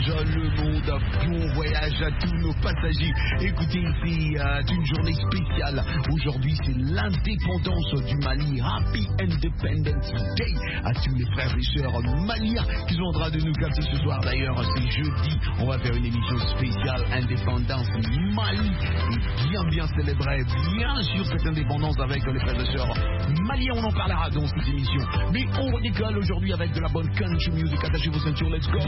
le monde. Bon voyage à tous nos passagers. Écoutez, c'est une journée spéciale. Aujourd'hui, c'est l'indépendance du Mali. Happy Independence Day à tous les frères et sœurs maliens qui sont en train de nous capter ce soir. D'ailleurs, c'est jeudi. On va faire une émission spéciale Indépendance Mali. Et bien célébrer, bien sûr, cette indépendance avec les frères et sœurs maliens. On en parlera dans cette émission. Mais on redécolle aujourd'hui avec de la bonne country music. Attachez vos ceintures, let's go!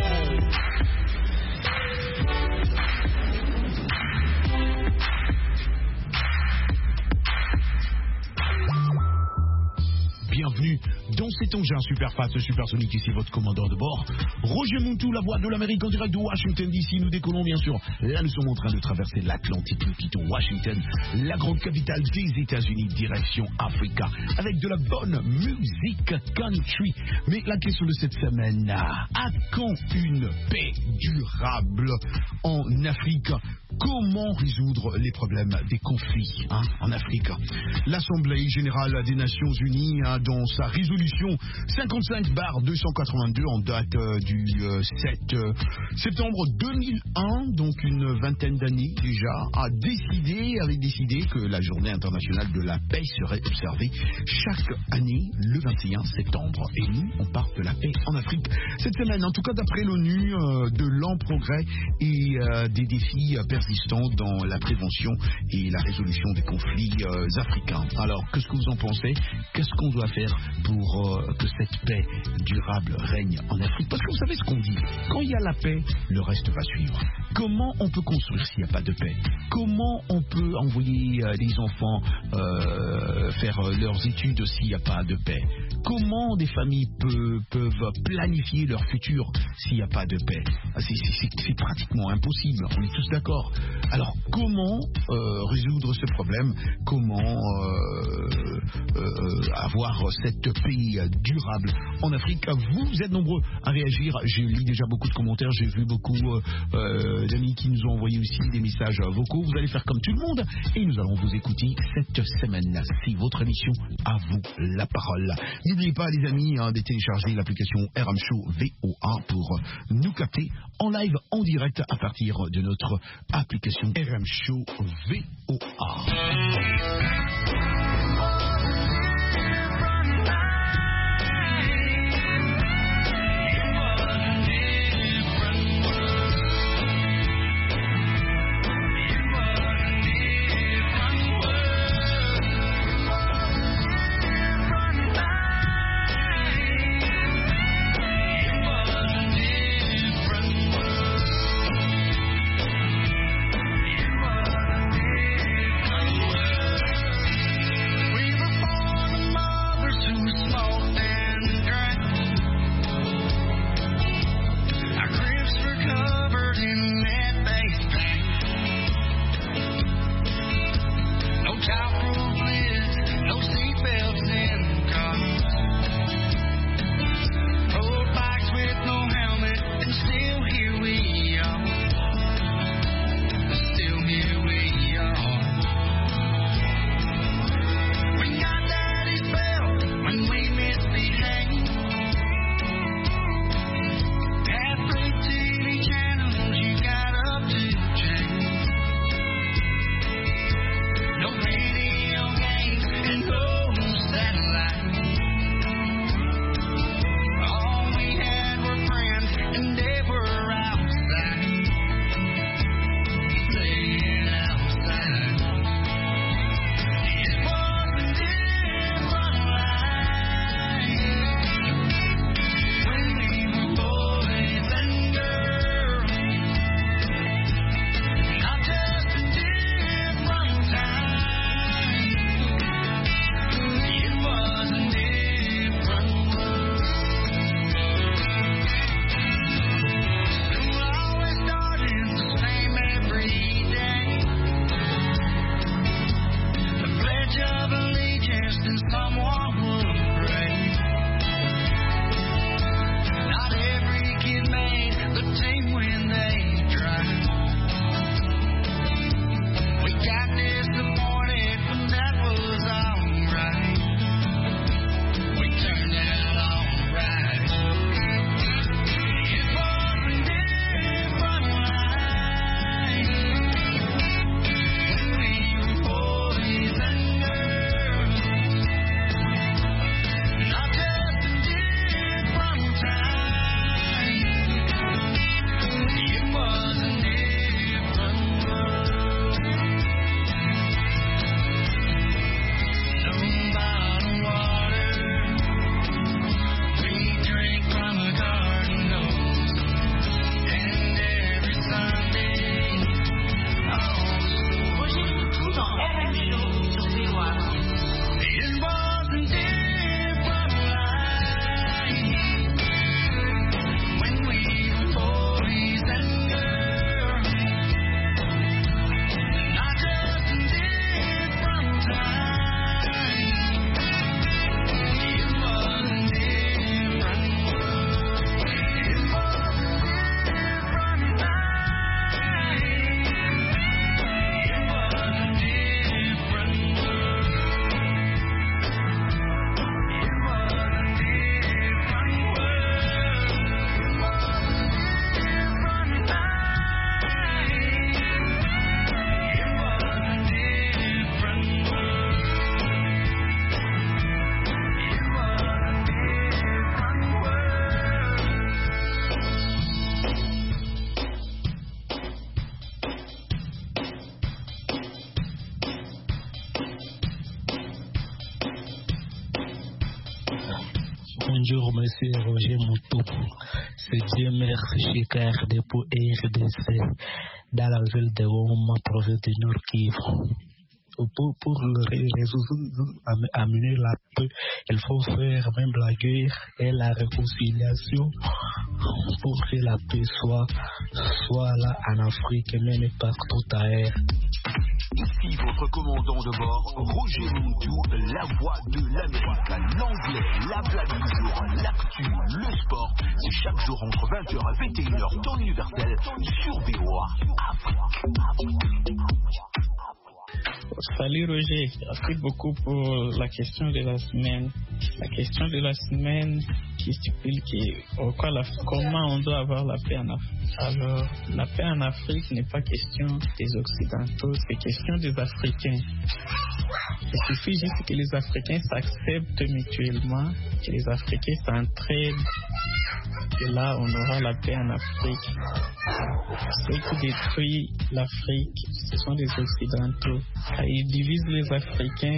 Bienvenue dans cet engin super fast, supersonique, ici votre commandant de bord, Roger Montou, la voix de l'Amérique en direct de Washington DC. Nous décollons bien sûr, là nous sommes en train de traverser l'Atlantique, nous quittons Washington, la grande capitale des États-Unis, direction Africa, avec de la bonne musique country. Mais la question de cette semaine, à quand une paix durable en Afrique? Comment résoudre les problèmes des conflits en Afrique? L'Assemblée générale des Nations Unies, dans sa résolution 55/282 en date du 7 septembre 2001, donc une vingtaine d'années déjà, avait décidé que la journée internationale de la paix serait observée chaque année le 21 septembre. Et nous, on parle de la paix en Afrique cette semaine, en tout cas d'après l'ONU, de lents progrès et des défis persistants dans la prévention et la résolution des conflits africains. Alors, qu'est-ce que vous en pensez? Qu'est-ce qu'on doit faire pour que cette paix durable règne en Afrique? Parce que vous savez ce qu'on dit, quand il y a la paix, le reste va suivre. Comment on peut construire s'il n'y a pas de paix? Comment on peut envoyer les enfants faire leurs études s'il n'y a pas de paix? Comment des familles peuvent planifier leur futur s'il n'y a pas de paix? C'est pratiquement impossible, on est tous d'accord. Alors comment résoudre ce problème? Comment avoir cette paix durable en Afrique? Vous êtes nombreux à réagir. J'ai lu déjà beaucoup de commentaires, j'ai vu beaucoup d'amis qui nous ont envoyé aussi des messages vocaux. Vous allez faire comme tout le monde et nous allons vous écouter cette semaine. C'est votre émission, à vous la parole. N'oubliez pas les amis de télécharger l'application RM Show VOA pour nous capter en live, en direct à partir de notre application RM Show VOA. We Bonjour, monsieur Roger Moutou. C'est Dieu merci chez KRD pour RDC dans la ville de Rome, province du Nord Kivu. Pour amener la paix, il faut faire même la guerre et la réconciliation pour que la paix soit là en Afrique, même partout ailleurs. Ici votre commandant de bord, Roger Moutou, la voix de l'Amérique. L'anglais, la blague du jour, l'actu, le sport, c'est chaque jour entre 20h et 21h, temps universel, sur VOA Afrique. Salut Roger, merci beaucoup pour la question de la semaine. La question de la semaine qui stipule comment on doit avoir la paix en Afrique. Alors, la paix en Afrique n'est pas question des Occidentaux, c'est question des Africains. Il suffit juste que les Africains s'acceptent mutuellement, que les Africains s'entraident, et là on aura la paix en Afrique. Ce qui détruit l'Afrique, ce sont les Occidentaux. Ils divisent les Africains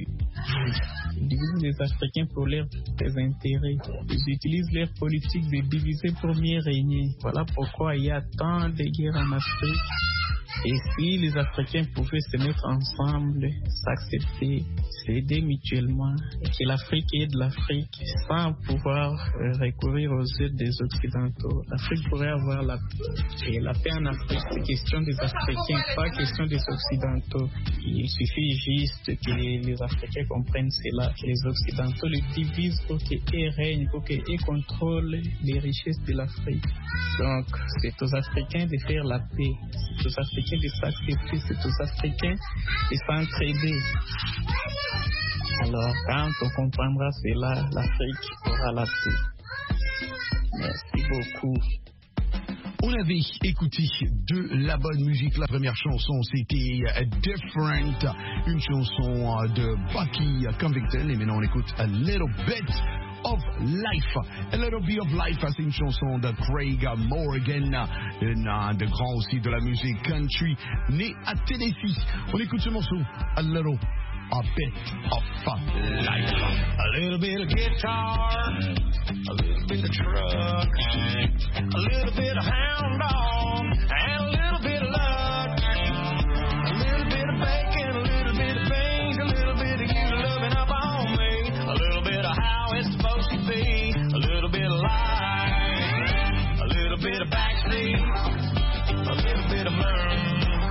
pour leurs intérêts. Ils utilisent leur politique de diviser pour mieux régner. Voilà pourquoi il y a tant de guerres en Afrique. Et si les Africains pouvaient se mettre ensemble, s'accepter, s'aider mutuellement, et que l'Afrique aide l'Afrique sans pouvoir recourir aux aides des Occidentaux, l'Afrique pourrait avoir la paix. Et la paix en Afrique, c'est question des Africains, pas question des Occidentaux. Il suffit juste que les Africains comprennent cela, que les Occidentaux les divisent pour qu'ils règnent, pour qu'ils contrôlent les richesses de l'Afrique. Donc, c'est aux Africains de faire la paix. C'est aux Africains de s'accepter, c'est aux Africains de s'entraider. Alors, quand on comprendra cela, l'Afrique aura la paix. Merci beaucoup. On avait écouté de la bonne musique. La première chanson, c'était Different, une chanson de Bucky Convicted. Et maintenant, on écoute A Little Bit of Life. A Little Bit of Life, c'est une chanson de Craig Morgan, un de grands aussi de la musique country, né à Tennessee. On écoute ce morceau, A Little Bit of Life. A little bit of guitar, a little bit of truck, a little bit of hound dog, and a little bit of luck, a little bit of bacon, a little bit of beans, a little bit of you loving up on me, a little bit of how it's supposed to be, a little bit of life, a little bit of backseat, a little bit of moon,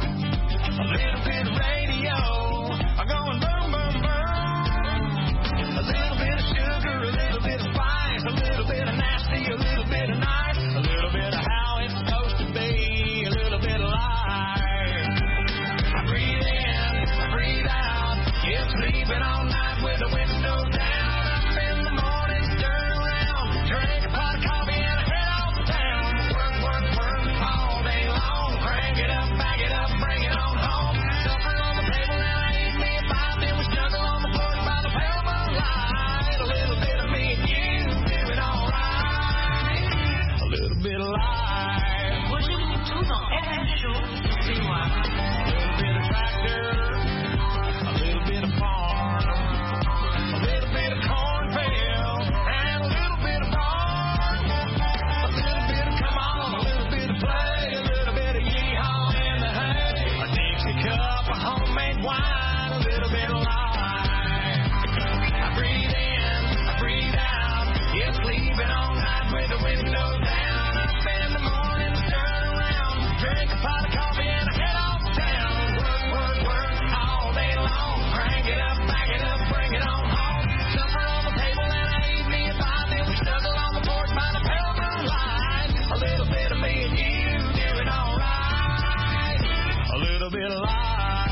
a little bit of radio. Going boom, boom, boom. A little bit of sugar, a little bit of spice, a little bit of nasty, a little bit of nice, a little bit of how it's supposed to be, a little bit of life. I breathe in, I breathe out, yeah, sleeping all night with the window down. I spend the morning stirring around, drink a pot of coffee and I head off town. Work, work, work all day long, crank it up, back it up, bring it on home. Supper on the table and I eat me a bite, then we snuggle on the porch by the pale moonlight. A little bit of me and you doing alright. A little bit of life. Roger Moutou dans FM Show, c'est moi. A little bit of tractor, a little bit of farm, a little bit of cornfield, and a little bit of barn. A little bit of come on, a little bit of play, a little bit of yeehaw in the hay. A Dixie cup, a homemade wine, a little bit of life. I breathe in, I breathe out, yeah, sleeping all night with the window down. I spend the morning stirring around, drink a pot of coffee and I head off town. Work, work, work all day long, crank it up, back it up, bring it on home. Supper on the table and I eat me a bite, then we snuggle on the porch by the pale moonlight. A little bit of me and you doing alright. A little bit of life.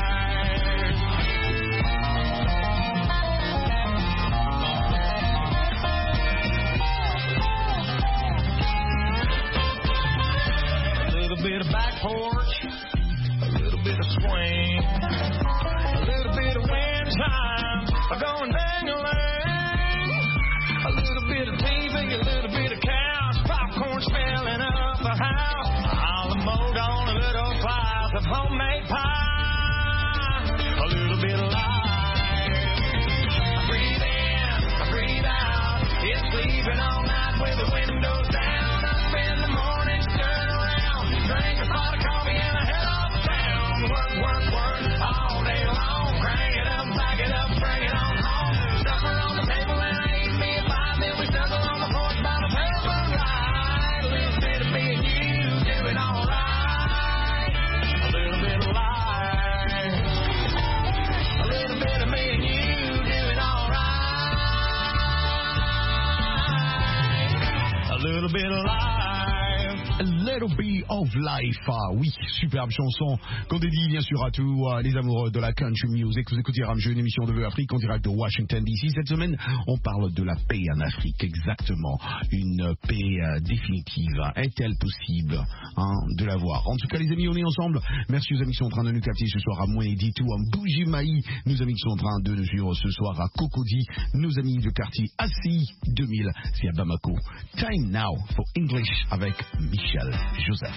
A little bit of back porch, a little bit of swing, a little bit of wind chime, going dang-a-lang. A little bit of TV, a little bit of couch, popcorn smelling up the house. All the mowed on a little slice of homemade pie. A little bit of life. I breathe in, I breathe out, It's sleeping all night with the windows down. Up in the morning, turn around, drink a pot of coffee and a head off town. Work, work, work all day long. Crank it up, back it up, bring it on home. Supper on the table and I eat me a pie. Then we snuggle on the porch by the paper ride. A little bit of me and you doing all right. A little bit of life. A little bit of me and you doing all right. A little bit of life. A Little Bit of Life. Ah oui, superbe chanson qu'on dédie bien sûr à tous les amoureux de la country music. Vous écoutez Ramjeu, une émission de Vue Afrique en direct de Washington DC. Cette semaine, on parle de la paix en Afrique. Exactement, une paix définitive. Est-elle possible de l'avoir? En tout cas, les amis, on est ensemble. Merci aux amis qui sont en train de nous capter ce soir à Mouéditou, à Bougimaï. Nos amis qui sont en train de nous suivre ce soir à Cocody. Nos amis de quartier Assi 2000, c'est à Bamako. Time now for English avec Michel Joseph.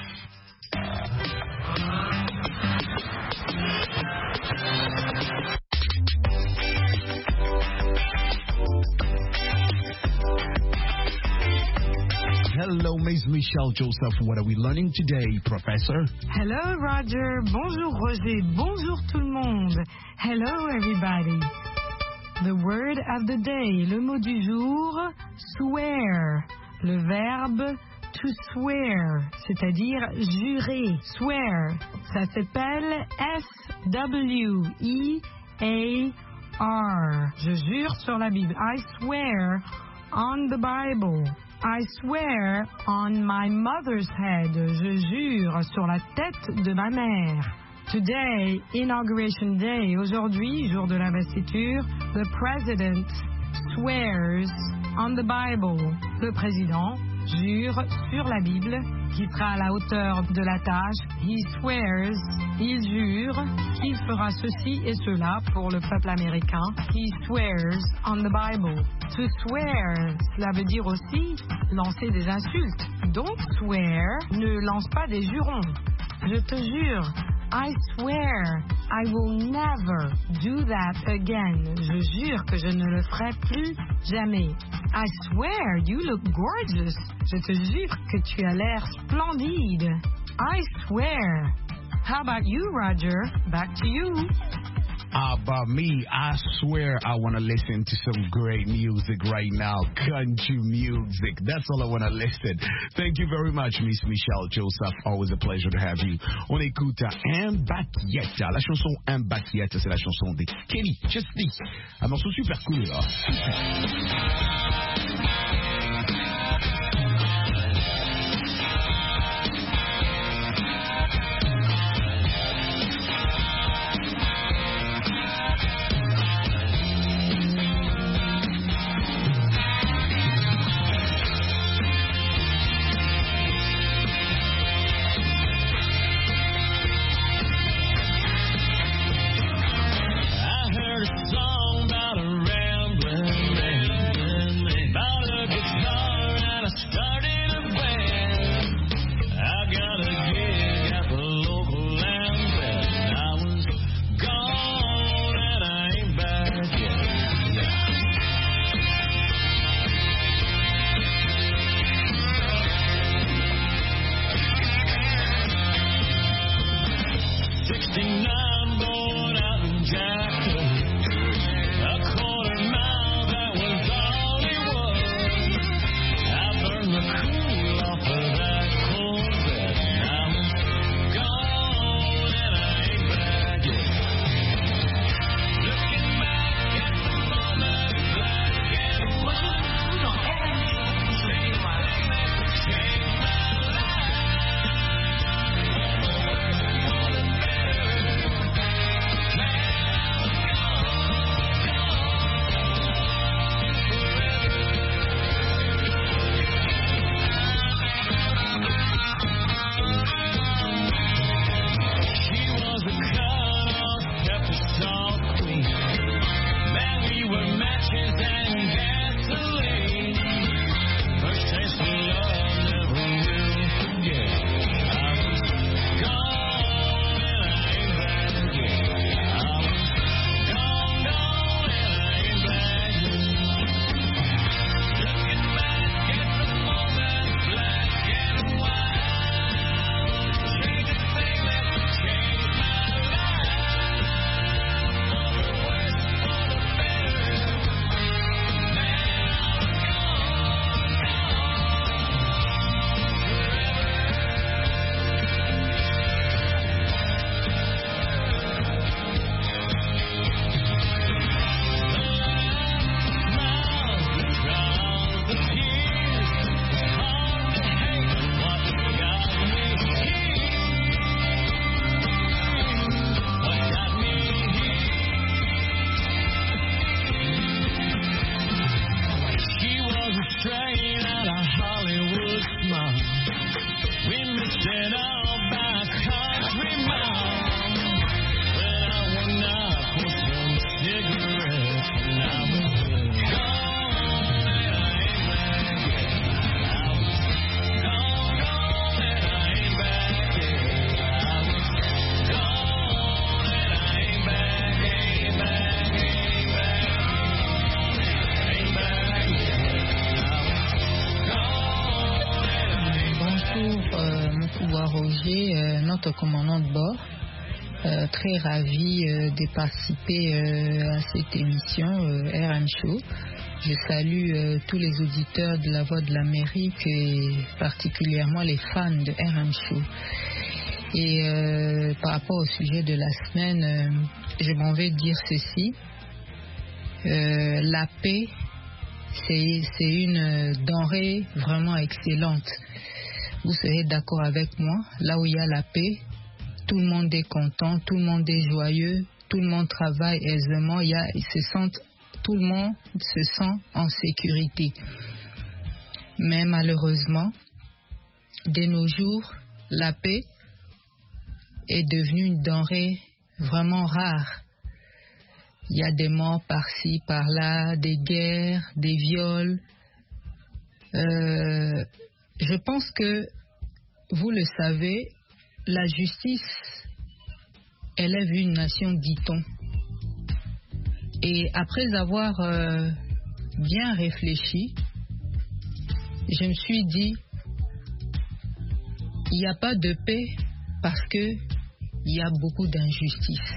Hello, Ms. Michelle Joseph. What are we learning today, Professor? Hello, Roger. Bonjour, Roger. Bonjour, tout le monde. Hello, everybody. The word of the day. Le mot du jour, swear. Le verbe to swear, c'est-à-dire jurer. Swear. Ça s'appelle S-W-E-A-R. Je jure sur la Bible. I swear on the Bible. I swear on my mother's head. Je jure sur la tête de ma mère. Today, Inauguration Day. Aujourd'hui, jour de l'investiture, the president swears on the Bible. Le président jure sur la Bible, qui sera à la hauteur de la tâche. He swears, il jure qu'il fera ceci et cela pour le peuple américain. He swears on the Bible. To swear, cela veut dire aussi lancer des insultes. Don't swear, ne lance pas des jurons. Je te jure, I swear, I will never do that again. Je jure que je ne le ferai plus jamais. I swear, you look gorgeous. Je te jure que tu as l'air splendide. I swear. How about you, Roger? Back to you. About me, I swear I want to listen to some great music right now. Country music. That's all I want to listen. Thank you very much, Miss Michelle Joseph. Always a pleasure to have you. On écoute Mbakieta. La chanson Mbakieta, c'est la chanson de Kenny Chesney. Un morceau super cool, là. About a Roger, notre commandant de bord. Très ravi de participer à cette émission RM Show. Je salue tous les auditeurs de La Voix de l'Amérique et particulièrement les fans de RM Show. Et par rapport au sujet de la semaine, je m'en vais dire ceci. La paix, c'est une denrée vraiment excellente. Vous serez d'accord avec moi, là où il y a la paix, tout le monde est content, tout le monde est joyeux, tout le monde travaille aisément, tout le monde se sent en sécurité. Mais malheureusement, de nos jours, la paix est devenue une denrée vraiment rare. Il y a des morts par-ci, par-là, des guerres, des viols. Je pense que, vous le savez, la justice élève une nation, dit-on. Et après avoir bien réfléchi, je me suis dit, il n'y a pas de paix parce qu'il y a beaucoup d'injustice.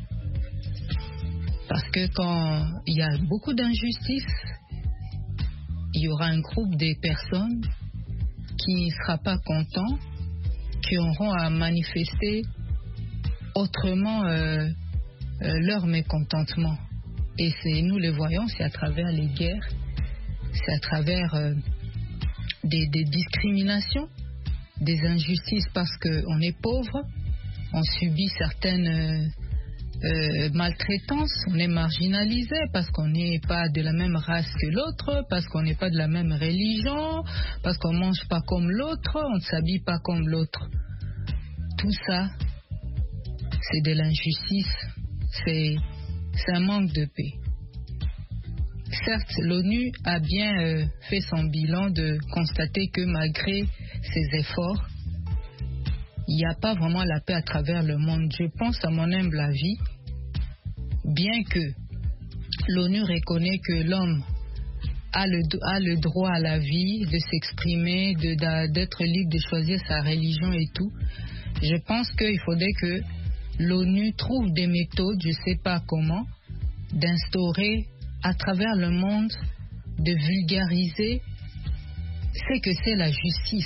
Parce que quand il y a beaucoup d'injustice, il y aura un groupe de personnes qui ne sera pas content, qui auront à manifester autrement leur mécontentement. Et nous le voyons, c'est à travers les guerres, c'est à travers des discriminations, des injustices parce qu'on est pauvre, on subit certaines maltraitances, on est marginalisé parce qu'on n'est pas de la même race que l'autre, parce qu'on n'est pas de la même religion, parce qu'on ne mange pas comme l'autre, on ne s'habille pas comme l'autre. Tout ça, c'est de l'injustice, c'est un manque de paix. Certes, l'ONU a bien fait son bilan de constater que malgré ses efforts, il n'y a pas vraiment la paix à travers le monde. Je pense, à mon humble avis, bien que l'ONU reconnaît que l'homme a le droit à la vie, de s'exprimer, d'être libre de choisir sa religion et tout, je pense qu'il faudrait que l'ONU trouve des méthodes, je ne sais pas comment, d'instaurer à travers le monde, de vulgariser ce que c'est la justice.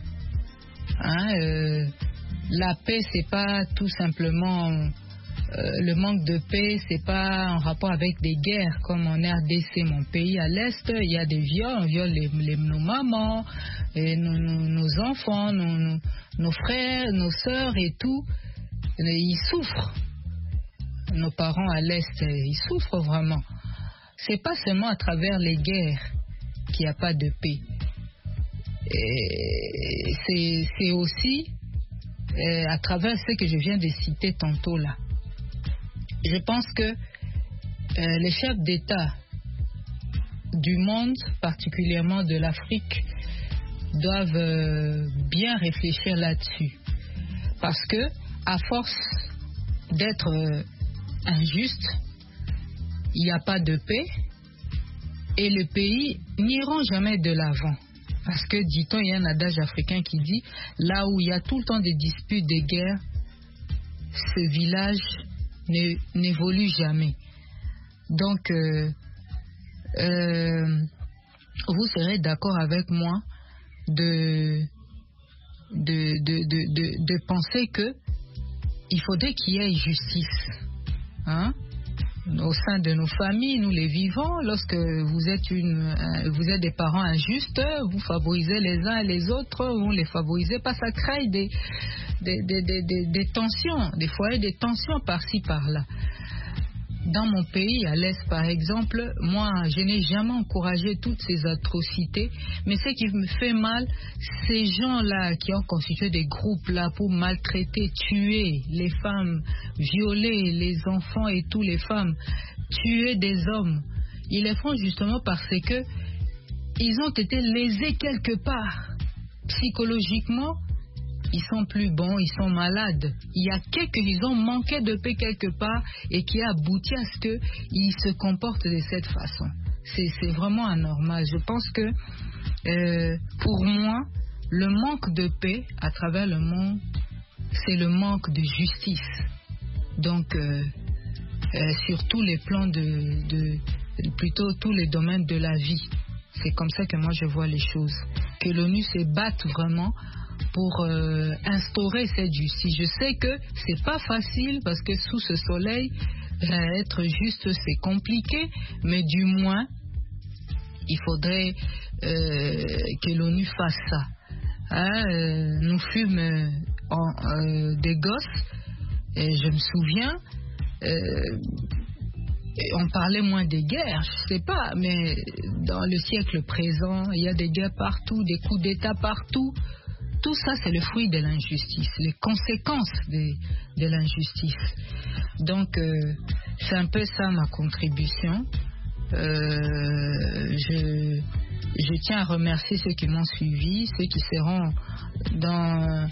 La paix, c'est pas tout simplement le manque de paix, c'est pas en rapport avec des guerres comme en RDC, mon pays à l'est, il y a des viols, on viole nos mamans, et nos enfants, nos frères, nos sœurs et tout. Ils souffrent. Nos parents à l'est, ils souffrent vraiment. C'est pas seulement à travers les guerres qu'il n'y a pas de paix. C'est aussi à travers ce que je viens de citer tantôt là. Je pense que les chefs d'État du monde, particulièrement de l'Afrique, doivent bien réfléchir là-dessus. Parce que, à force d'être injuste, il n'y a pas de paix et le pays n'ira jamais de l'avant. Parce que, dit-on, il y a un adage africain qui dit, là où il y a tout le temps des disputes, des guerres, ce village n'évolue jamais. Donc, vous serez d'accord avec moi de penser que il faudrait qu'il y ait justice, au sein de nos familles, nous les vivants. Lorsque vous êtes des parents injustes, vous favorisez les uns et les autres, vous ne les favorisez pas, ça crée des tensions, des foyers de tensions par-ci par-là. Dans mon pays, à l'Est par exemple, moi je n'ai jamais encouragé toutes ces atrocités, mais ce qui me fait mal, ces gens-là qui ont constitué des groupes là pour maltraiter, tuer les femmes, violer les enfants et toutes les femmes, tuer des hommes, ils le font justement parce que ils ont été lésés quelque part, psychologiquement. Ils sont plus bons, ils sont malades. Ils ont manqué de paix quelque part et qui a abouti à ce qu'ils se comportent de cette façon. C'est vraiment anormal. Je pense que, pour moi, le manque de paix à travers le monde c'est le manque de justice. Donc, sur tous les plans plutôt tous les domaines de la vie. C'est comme ça que moi je vois les choses. Que l'ONU se batte vraiment pour instaurer cette justice. Je sais que c'est pas facile parce que sous ce soleil, être juste c'est compliqué, mais du moins il faudrait que l'ONU fasse ça. Nous fûmes des gosses, et je me souviens, on parlait moins des guerres, je sais pas, mais dans le siècle présent, il y a des guerres partout, des coups d'État partout. Tout ça, c'est le fruit de l'injustice, les conséquences de l'injustice. Donc, c'est un peu ça ma contribution. Je tiens à remercier ceux qui m'ont suivi, ceux qui seront dans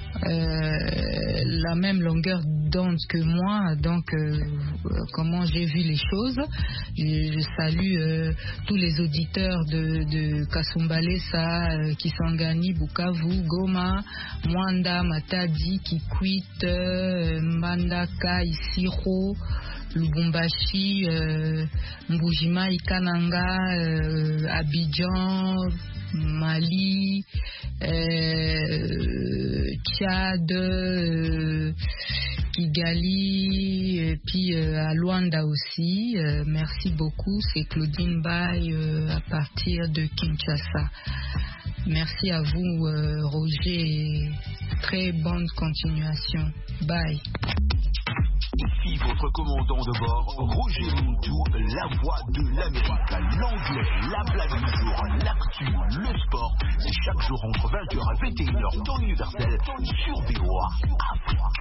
la même longueur d'onde que moi, donc comment j'ai vu les choses. Je salue tous les auditeurs de Kasumbalesa, Kisangani, Bukavu, Goma, Mwanda, Matadi, Kikwit, Mbandaka, Isiro, Lubumbashi, Mbujima, Ikananga, Abidjan, Mali, Tchad, Kigali, et puis à Luanda aussi. Merci beaucoup, c'est Claudine Bay à partir de Kinshasa. Merci à vous, Roger, et très bonne continuation. Bye. Ici votre commandant de bord, Roger Muntu, la voix de l'Amérique. L'anglais, la blague du jour, l'actu, le sport. C'est chaque jour entre 20h et 21h, temps universel, sur VOA Afrique.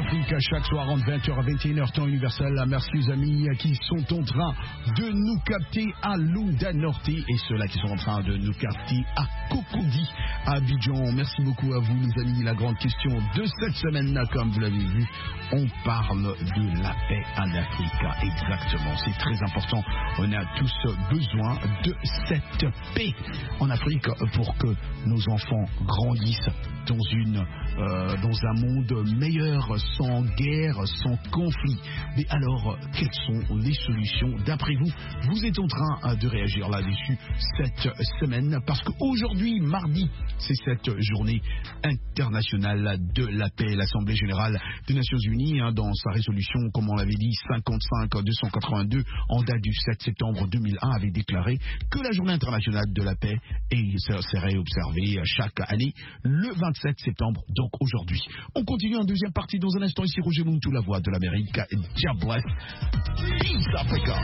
Afrique chaque soir entre 20h à 21h temps universel. Merci aux amis qui sont en train de nous capter à Lunda Norte et ceux-là qui sont en train de nous capter à Cocody, à Abidjan. Merci beaucoup à vous les amis. La grande question de cette semaine, comme vous l'avez vu, on parle de la paix en Afrique. Exactement, c'est très important. On a tous besoin de cette paix en Afrique pour que nos enfants grandissent dans un monde meilleur, sans guerre, sans conflit. Mais alors, quelles sont les solutions d'après vous? Vous êtes en train de réagir là-dessus cette semaine, parce qu'aujourd'hui, mardi, c'est cette journée internationale de la paix. L'Assemblée générale des Nations Unies, dans sa résolution, comme on l'avait dit, 55-282, en date du 7 septembre 2001, avait déclaré que la journée internationale de la paix serait observée chaque année le 27 septembre, donc aujourd'hui. On continue en deuxième partie dans un instant. Ici Roger Muntu, la voix de l'Amérique. Dieu bless East Africa.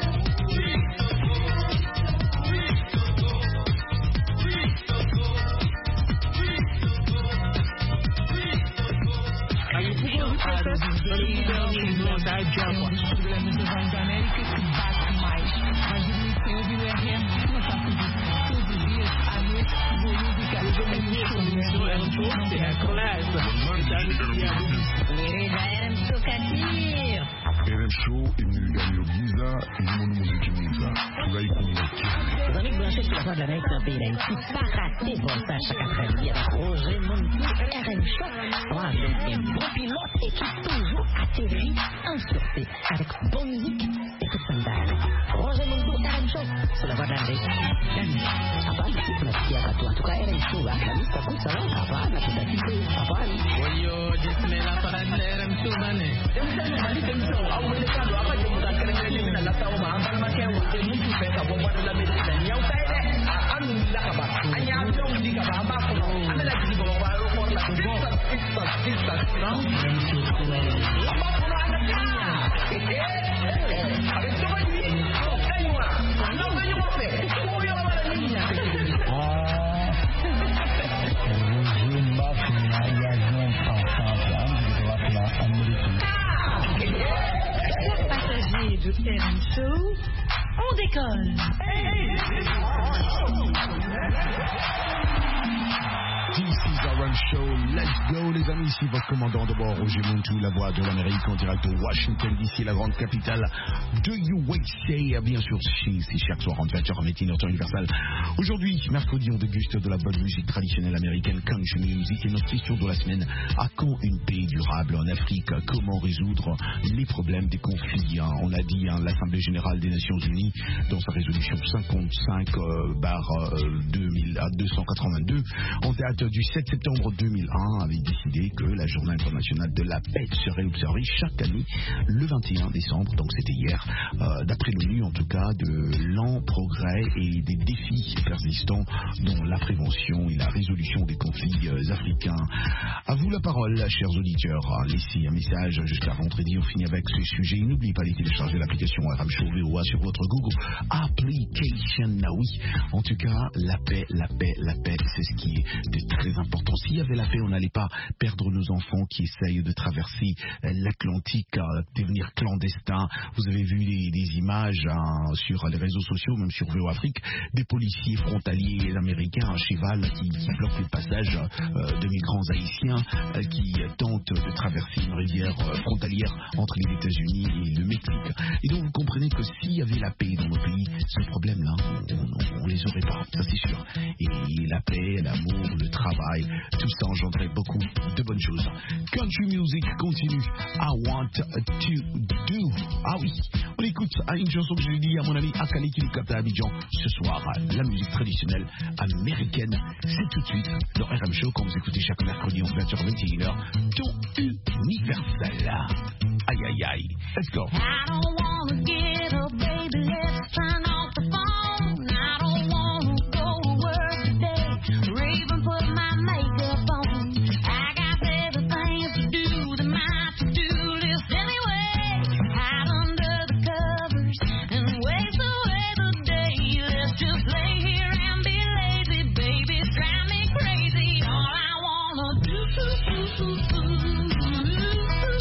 RM Show imilingano byiza irimo n'umuziki mwiza turayikunda. Vous avez branché sur la voix de l'Amérique dans le pays d'Haïti, pas raté bon ça chaque après-midi avec Roger Muntu, RM Show. Voilà, donc un bon pilote et qui toujours atterrit en sûreté avec bonne musique et tout ça d'ailleurs. Roger Muntu, RM Show, sur la voix de l'Amérique. Hapana, tunasikia katu atuka RM Show, kabisa kusa leo hapana, tutakipe hapana. Oyo, jisimela para RM Show bane. Au mercado apa je muda keren-keren ni nak tahu mah apa macam waktu ni tu peka bomba dalam media yang saya anu lah kabar hanya dong di kabar apa pun ada lagi di bawah baru pun lah itu lama pun ada ni ada coba ni kayuah anda kayuah apa semua yang ada ni de RM Show, on décolle. This is RM Show, let's go les amis, ici votre commandant de bord Roger Muntu, la voix de l'Amérique en direct de Washington DC, la grande capitale de USA, bien sûr c'est chaque soir en 20h en métier temps universel. Aujourd'hui, mercredi, on déguste de la bonne musique traditionnelle américaine, country music, et notre question de la semaine, à quand une paix durable en Afrique? Comment résoudre les problèmes des conflits? On a dit, l'Assemblée générale des Nations Unies, dans sa résolution 55-282, en date du 7 septembre 2001, avait décidé que la journée internationale de la paix serait observée chaque année le 21 décembre, donc c'était hier, d'après l'ONU en tout cas, de lents progrès et des défis persistants dont la prévention et la résolution des conflits africains. À vous la parole, chers auditeurs. Laissez un message jusqu'à vendredi. On finit avec ce sujet. N'oubliez pas de télécharger l'application RM Show VOA sur votre Google Application. Oui, en tout cas, la paix, c'est ce qui est de très important. S'il y avait la paix, on n'allait pas perdre nos enfants qui essayent de traverser l'Atlantique, devenir clandestins. Vous avez vu des images sur les réseaux sociaux, même sur VOA Afrique, des policiers frontaliers américains à cheval qui bloquent le passage de migrants haïtiens qui tentent de traverser une rivière frontalière entre les États-Unis et le Mexique. Et donc vous comprenez que s'il y avait la paix dans nos pays, ce problème-là, on les aurait pas, ça c'est sûr. Et la paix, l'amour, le travail, tout ça engendrait beaucoup de bonnes choses. Country music continue. I want to do. Ah oui, on écoute une chanson que je lui dis à mon ami Akali qui nous capte à Abidjan ce soir. La musique traditionnelle américaine. C'est tout de suite dans RM Show quand vous écoutez chaque mercredi en 20h-21h. Ton universel. Aïe aïe aïe. Let's go. I don't wanna get up, baby, let's turn off the phone. I don't wanna go to work today, or even put my makeup on. I got better things to do than my to-do list anyway. Hide under the covers and waste away the day. Let's just lay here and be lazy, baby, drive me crazy. All I wanna do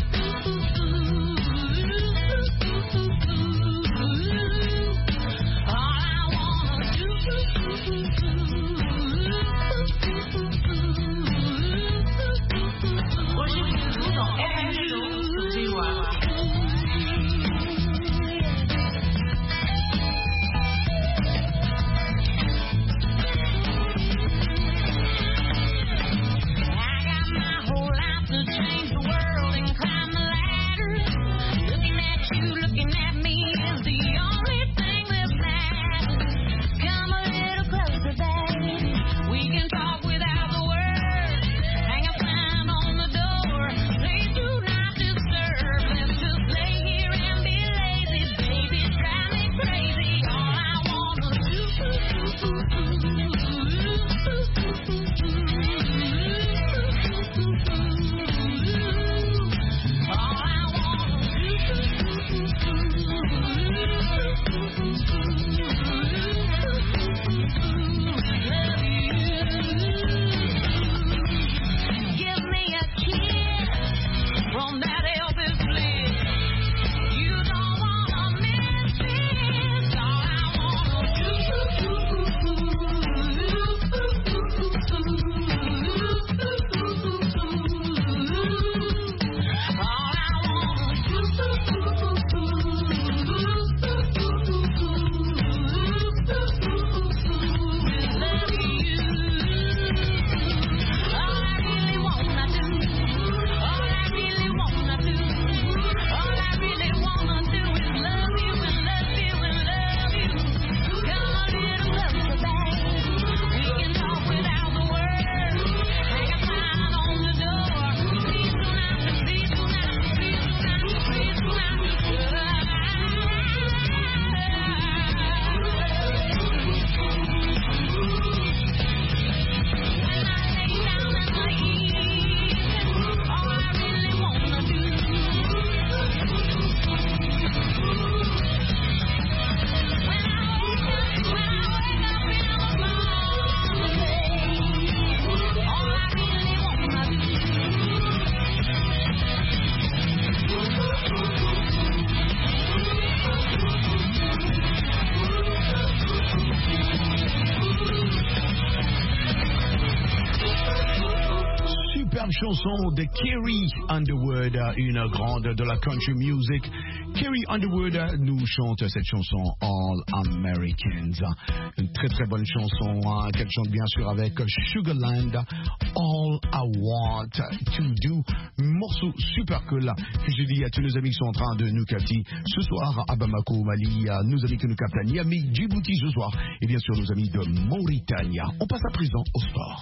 superbe chanson de Carrie Underwood, une grande de la country music. Carrie Underwood nous chante cette chanson All Americans. Une très très bonne chanson qu'elle chante bien sûr avec Sugarland, All I Want to Do. Morceau super cool que je dis à tous nos amis qui sont en train de nous capter ce soir à Bamako au Mali, à nos amis qui nous captent à Niamey, Djibouti ce soir et bien sûr nos amis de Mauritanie. On passe à présent au sport.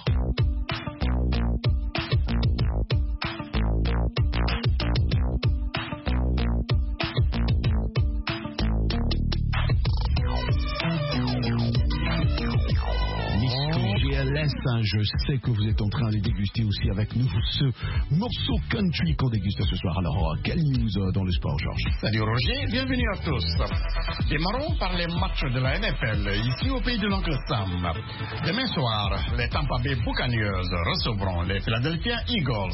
Je sais que vous êtes en train de déguster aussi avec nous ce morceau country qu'on déguste ce soir. Alors, quelle news dans le sport, Georges? Salut Roger, bienvenue à tous. Démarrons par les matchs de la NFL, ici au pays de l'Oncle Sam. Demain soir, les Tampa Bay Buccaneers recevront les Philadelphia Eagles.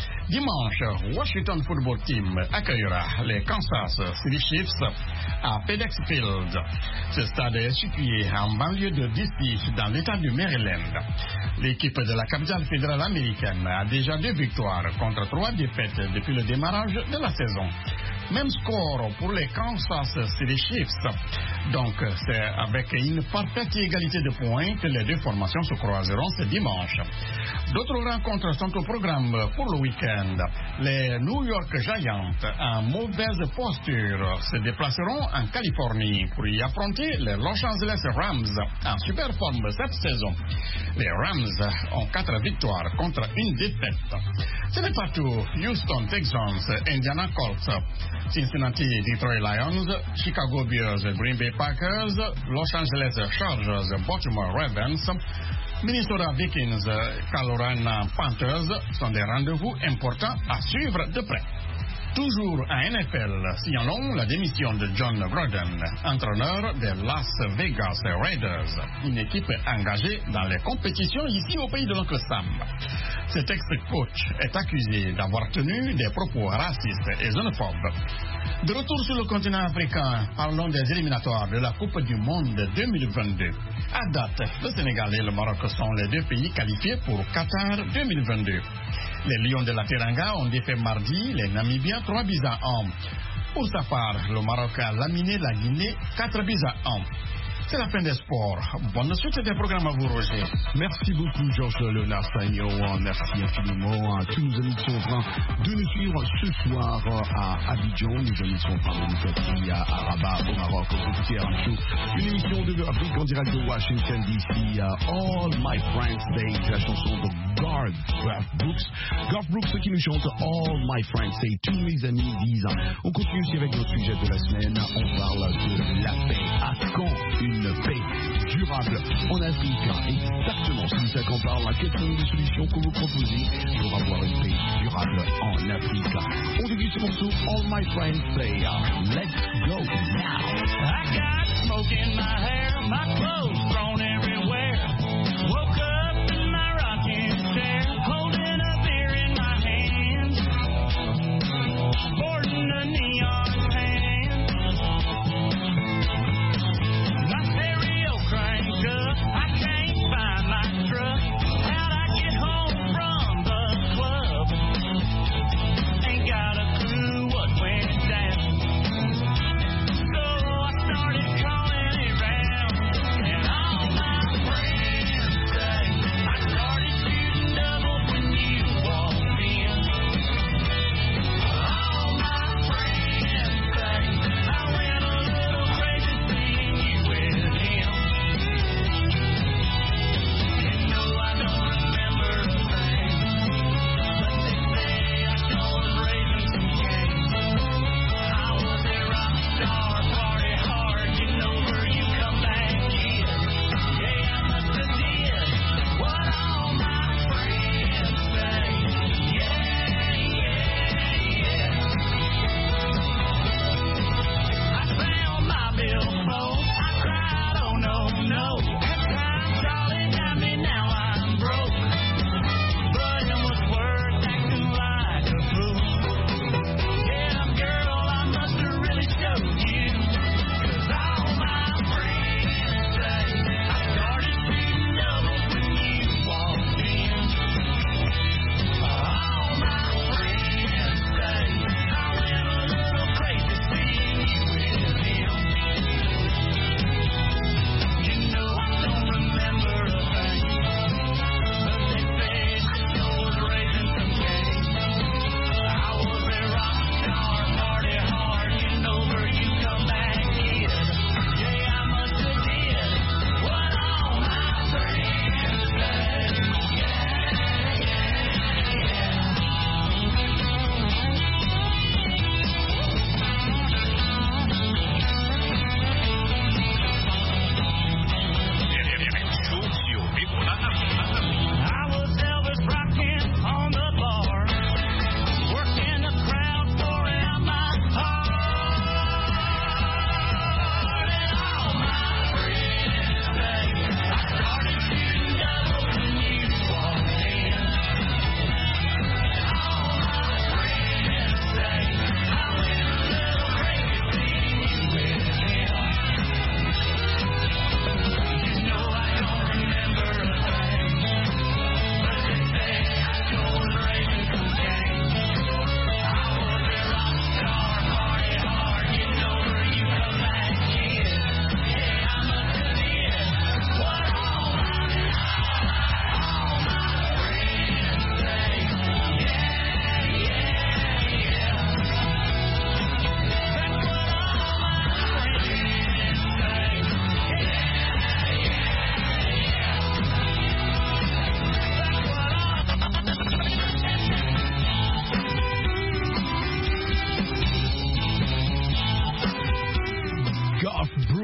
Dimanche, Washington Football Team accueillera les Kansas City Chiefs à FedEx Field. Ce stade est situé en banlieue de DC, dans l'État du Maryland. L'équipe de la capitale fédérale américaine a déjà 2 victoires contre 3 défaites depuis le démarrage de la saison. Même score pour les Kansas City Chiefs. Donc, c'est avec une parfaite égalité de points que les 2 formations se croiseront ce dimanche. D'autres rencontres sont au programme pour le week-end. Les New York Giants, en mauvaise posture, se déplaceront en Californie pour y affronter les Los Angeles Rams, en super forme cette saison. Les Rams ont 4 victoires contre 1 défaite. Ce n'est pas tout. Houston Texans, Indiana Colts, Cincinnati Detroit Lions, Chicago Bears, Green Bay Packers, Los Angeles Chargers, Baltimore Ravens, Minnesota Vikings, Carolina Panthers sont des rendez-vous importants à suivre de près. Toujours à NFL, signalons la démission de John Gruden, entraîneur des Las Vegas Raiders, une équipe engagée dans les compétitions ici au pays de l'Oncle Sam. Cet ex-coach est accusé d'avoir tenu des propos racistes et xénophobes. De retour sur le continent africain, parlons des éliminatoires de la Coupe du Monde 2022. À date, le Sénégal et le Maroc sont les 2 pays qualifiés pour Qatar 2022. Les Lions de la Teranga ont défait mardi les Namibiens 3 buts à 1. Pour sa part, le Maroc a laminé la Guinée 4 buts à 1. C'est la fin des sports. Bonne suite des programmes à vous, Roger. Merci beaucoup, Georges Léonard Sagnon. Merci infiniment à tous nos amis qui sont en train de nous suivre ce soir à Abidjan. Nos amis sont en train de nous capter à Rabat, au Maroc, au CRM Show. Une émission de Afrique en direct de Washington, D.C. All My Friends Say, la chanson de Garth Brooks. Garth Brooks qui nous chante All My Friends Say, tous mes amis disent. On continue aussi avec notre sujet de la semaine. On parle de la paix. À quand une paix durable en Afrique? Exactement, c'est ça qu'on parle. Quelles sont les solutions que vous proposez pour avoir une paix durable en Afrique? On déguste ce morceau All My Friends Say. Let's go now. I got smoke in my hair, my clothes thrown everywhere. Woke up in my rocking chair, holding a beer in my hands, sporting a neon tan. My stereo cranked up, I can't find my truck. How'd I get home from the club? Ain't got a clue what went down. So I started calling around, and all my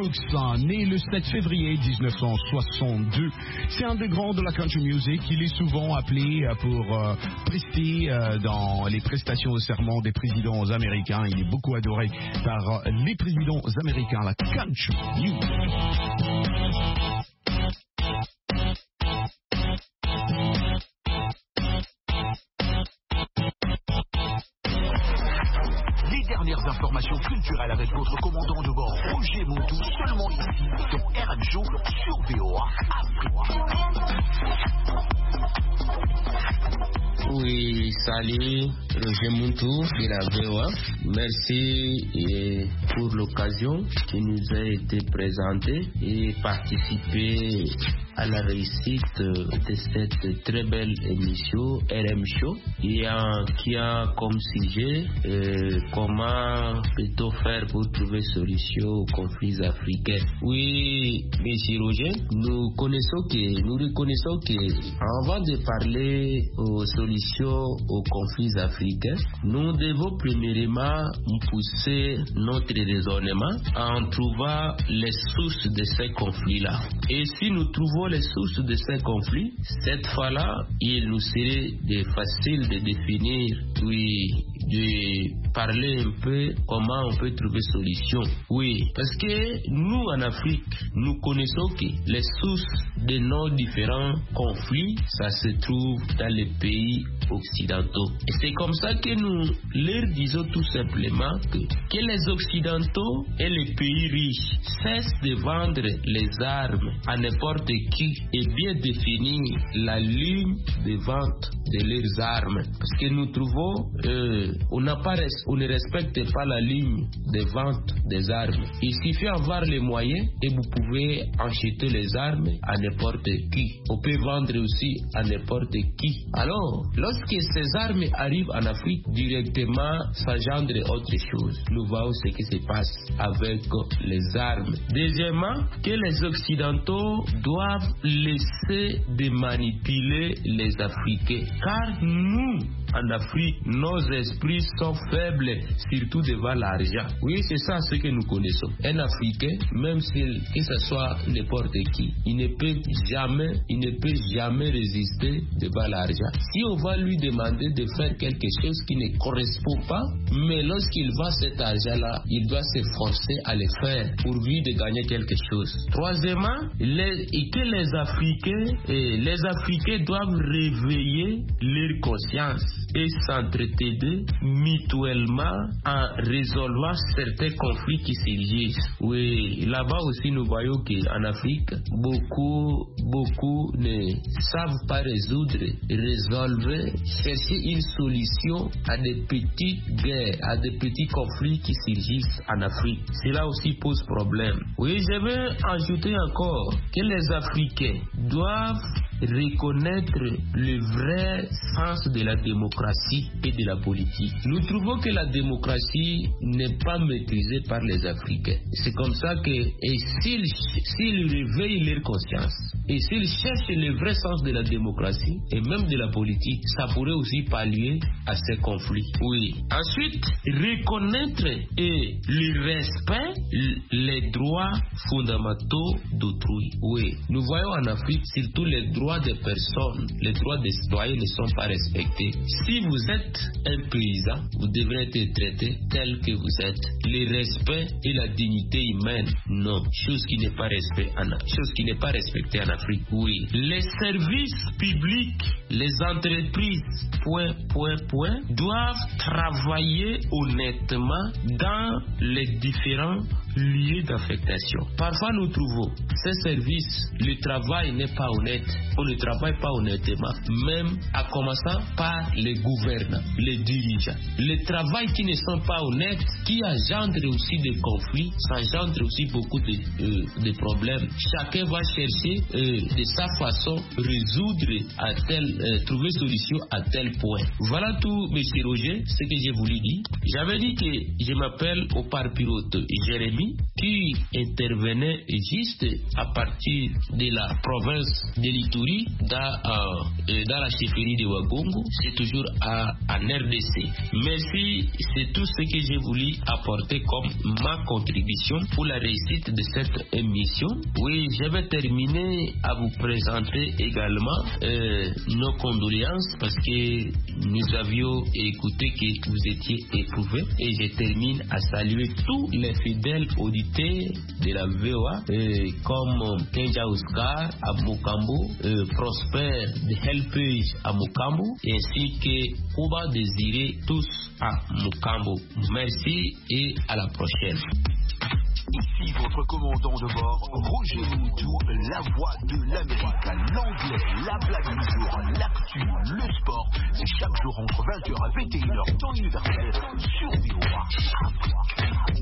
Brooks, né le 7 février 1962. C'est un des grands de la country music. Il est souvent appelé pour prester dans les prestations de serment des présidents américains. Il est beaucoup adoré par les présidents américains, la country music. Dernières informations culturelles avec votre commandant de bord Roger Montou, seulement ici dans RM Show sur VOA Afrique. Oui, salut, Roger Montou de la VOA. Merci pour l'occasion qui nous a été présentée et participer à la réussite de cette très belle émission RM Show qui a comme sujet comment peut-on faire pour trouver solution aux conflits africains. Oui, monsieur Roger, nous reconnaissons que avant de parler aux solutions aux conflits africains, nous devons premièrement pousser notre raisonnement en trouvant les sources de ces conflits-là. Et si nous trouvons les sources de ces conflits, cette fois-là, il nous serait facile de définir, de parler un peu comment on peut trouver solution. Oui, parce que nous en Afrique, nous connaissons que les sources de nos différents conflits, ça se trouve dans les pays occidentaux. Et c'est comme ça que nous leur disons tout simplement que les occidentaux et les pays riches cessent de vendre les armes à n'importe qui et bien définir la ligne de vente de leurs armes. Parce que nous trouvons, on ne respecte pas la ligne de vente des armes. Il suffit d'avoir les moyens et vous pouvez acheter les armes à n'importe qui. On peut vendre aussi à n'importe qui. Alors, lorsque ces armes arrivent en Afrique, directement, ça gendre autre chose. Nous voyons ce qui se passe avec les armes. Deuxièmement, que les Occidentaux doivent laisser de manipuler les Africains. Car nous, en Afrique, nos esprits sont faibles, surtout devant l'argent. Oui, c'est ça ce que nous connaissons. Un Africain, même que ce soit n'importe qui, il ne peut jamais résister devant l'argent. Si on va lui demander de faire quelque chose qui ne correspond pas, mais lorsqu'il voit cet argent-là, il doit s'efforcer à le faire pourvu de gagner quelque chose. Troisièmement, que les Africains doivent réveiller leur conscience et s'entraider mutuellement en résolvant certains conflits qui surgissent. Oui, là-bas aussi nous voyons qu'en Afrique, beaucoup ne savent pas résolver, chercher une solution à des petites guerres, à des petits conflits qui surgissent en Afrique. Cela aussi pose problème. Oui, je vais ajouter encore que les Africains doivent reconnaître le vrai sens de la démocratie et de la politique. Nous trouvons que la démocratie n'est pas maîtrisée par les Africains. C'est comme ça que s'ils réveillent leur conscience et s'ils cherchent le vrai sens de la démocratie et même de la politique, ça pourrait aussi pallier à ces conflits. Oui. Ensuite, reconnaître et le respect les droits fondamentaux d'autrui. Oui. Nous voyons en Afrique surtout les droits des personnes, les droits des citoyens ne sont pas respectés. Si vous êtes un paysan, vous devrez être traité tel que vous êtes. Le respect et la dignité humaine, non. Chose qui n'est pas respectée en Afrique. Oui. Les services publics, les entreprises, doivent travailler honnêtement dans les différents lieux d'affectation. Parfois nous trouvons ces services, le travail n'est pas honnête. On ne travaille pas honnêtement, même à commencer par les gouvernants, les dirigeants. Les travail qui ne sont pas honnêtes, qui engendre aussi des conflits, ça engendre aussi beaucoup de problèmes. Chacun va chercher de sa façon résoudre à tel trouver solution à tel point. Voilà tout, monsieur Roger, ce que j'ai voulu dire. J'avais dit que je m'appelle au par-pilote Jérémy, qui intervenait juste à partir de la province de l'Ituri dans la chefferie de Wagongo. C'est toujours en RDC. Merci, c'est tout ce que j'ai voulu apporter comme ma contribution pour la réussite de cette émission. Oui, je vais terminer à vous présenter également nos condoléances parce que nous avions écouté que vous étiez éprouvés et je termine à saluer tous les fidèles auditeurs de la VOA comme Kenja Oscar à Mukambo, Prosper de Helpage à Mukambo ainsi que Kuba Désiré tous à Mukambo. Merci et à la prochaine. Ici votre commandant de bord, Roger Moutou, la voix de l'Amérique, l'anglais, la blague du jour, l'actu, le sport. C'est chaque jour entre 20h et 21h, temps universel, sur VOA Afrique.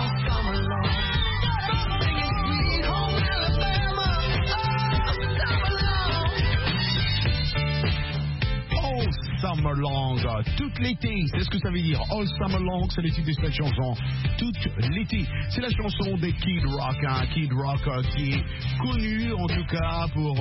Summer summer long, toute l'été, c'est ce que ça veut dire. All summer long, c'est le titre de cette chanson, toute l'été. C'est la chanson de Kid Rock, hein. Kid Rock qui est connu en tout cas pour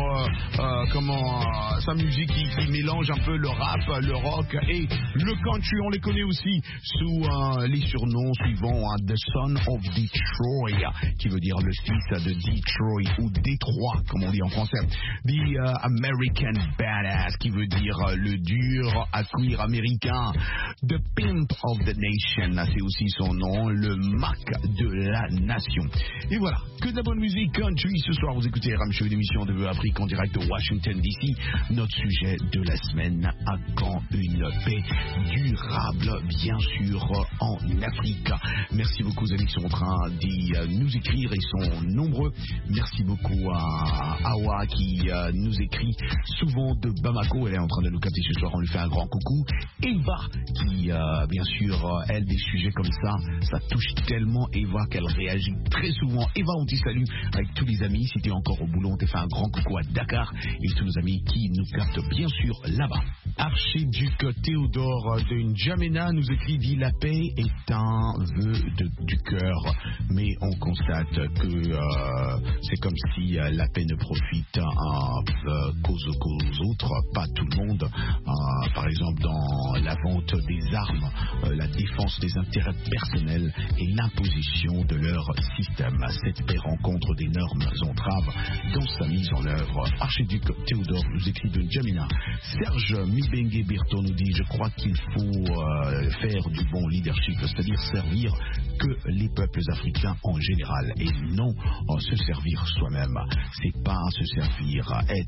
sa musique qui mélange un peu le rap, le rock et le country. On les connaît aussi sous les surnoms suivants, hein. The Son of Detroit, qui veut dire le fils de Detroit ou Détroit, comme on dit en français. The American Badass, qui veut dire le dur à cuire américain. The Pimp of the Nation, c'est aussi son nom, le Mac de la nation. Et voilà, que de la bonne musique country. Ce soir, vous écoutez Ram Show, une émission de Afrique en direct de Washington DC. Notre sujet de la semaine, à quand une paix durable, bien sûr, en Afrique. Merci beaucoup aux amis qui sont en train de nous écrire, ils sont nombreux. Merci beaucoup à Awa qui nous écrit souvent de Bamako. Elle est en train de nous capter ce soir, on lui fait un grand coucou. Eva qui, bien sûr, elle, des sujets comme ça touche tellement Eva qu'elle réagit très souvent. Eva, on te salue avec tous les amis. Si tu es encore au boulot, on te fait un grand coucou à Dakar et tous nos amis qui nous captent bien sûr là-bas. Archiduc Théodore de N'Djamena nous écrit, dit: la paix est un vœu du cœur, mais on constate que c'est comme si la paix ne profite qu'aux autres, pas tout le monde. Par exemple, dans la vente des armes, la défense des intérêts personnels et l'imposition de leur système. Cette paix rencontre d'énormes entraves dans sa mise en œuvre. Archiduc Théodore nous écrit de N'Djamena. Serge Mibengue Birto nous dit: je crois qu'il faut faire du bon leadership, c'est-à-dire servir que les peuples africains en général et non se servir soi-même. C'est pas se servir,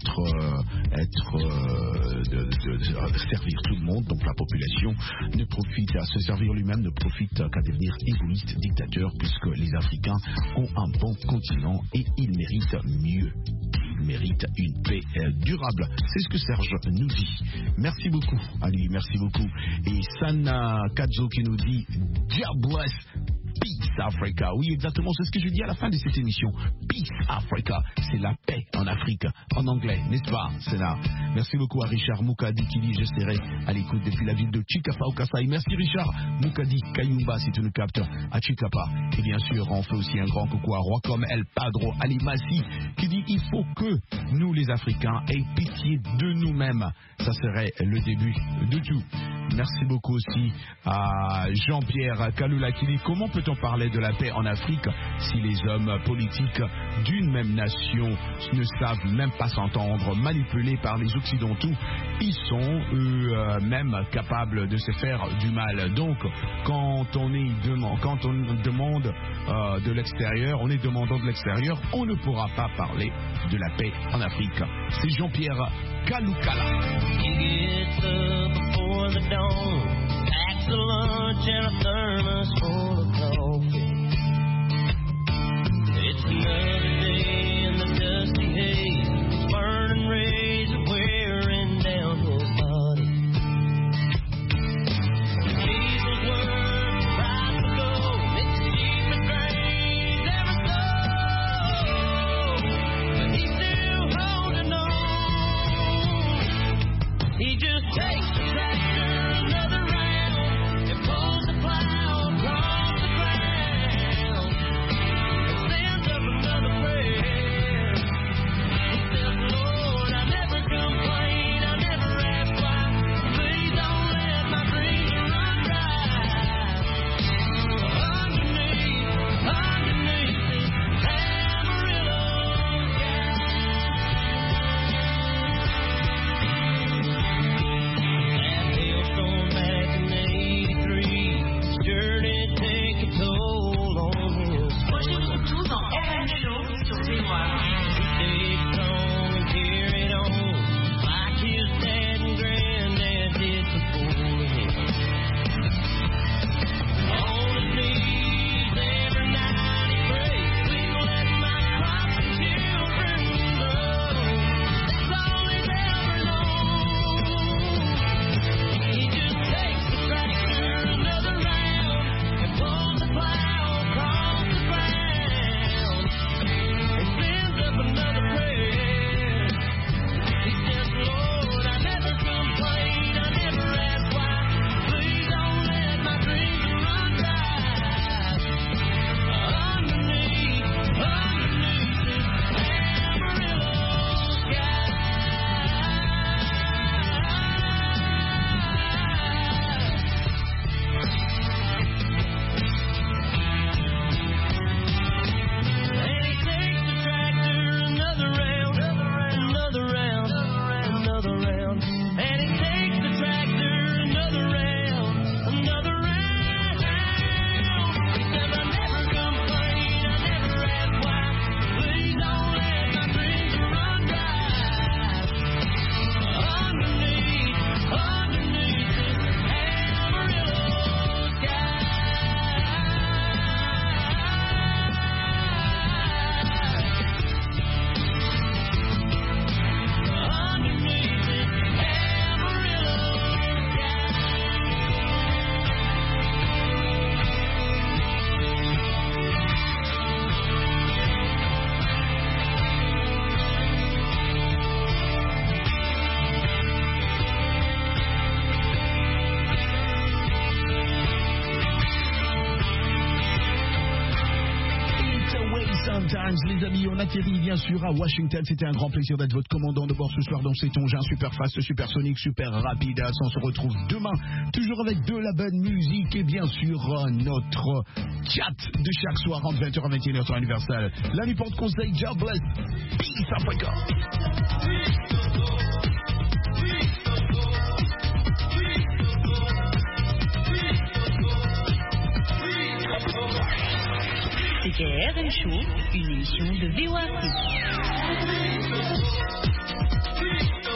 servir tout le monde, donc la population ne profite à se servir lui-même, ne profite qu'à devenir égoïste, dictateur, puisque les Africains ont un bon continent et ils méritent mieux. Mérite une paix durable. C'est ce que Serge nous dit. Merci beaucoup, Ali, merci beaucoup. Et Sana Kadzo qui nous dit: God bless Peace Africa. Oui, exactement, c'est ce que je dis à la fin de cette émission. Peace Africa, c'est la paix en Afrique, en anglais, n'est-ce pas? C'est là. Merci beaucoup à Richard Moukadi qui dit: je serai à l'écoute depuis la ville de Chikapa au Kasaï. Merci Richard Moukadi Kayumba, si tu nous captes à Chikapa. Et bien sûr, on fait aussi un grand coucou à Roi comme El Padro Ali Massi qui dit: il faut que nous les Africains aient pitié de nous-mêmes. Ça serait le début de tout. Merci beaucoup aussi à Jean-Pierre Kaloula qui dit: comment peut-on parler de la paix en Afrique si les hommes politiques d'une même nation ne savent même pas s'entendre, manipulés par les Occidentaux? Ils sont eux-mêmes capables de se faire du mal. Donc, quand on demande de l'extérieur, on est demandant de l'extérieur, on ne pourra pas parler de la paix en Afrique. C'est Jean-Pierre Kaloukala. Before the dawn, packs of lunch and a thermos full of coffee. It's another day in the dusty haze, burning rays of wearing down his body. Diesel's worth the price of gold, it's cheap and grain ever so, but he's still holding on. He just takes the tractor another round and pulls the plow across the ground and sends up another prayer. He says, Lord, I never complain, I never ask why. Please don't let my dreams run dry. Underneath this Amarillo sky. Times, les amis. On atterrit bien sûr à Washington. C'était un grand plaisir d'être votre commandant de bord ce soir dans cet engin super fast, super sonique, super rapide. On se retrouve demain, toujours avec de la bonne musique et bien sûr notre chat de chaque soir entre 20h et 21h temps universel. La nuit porte conseil, God bless. Peace Africa. C'était RN Show, une émission de VOA.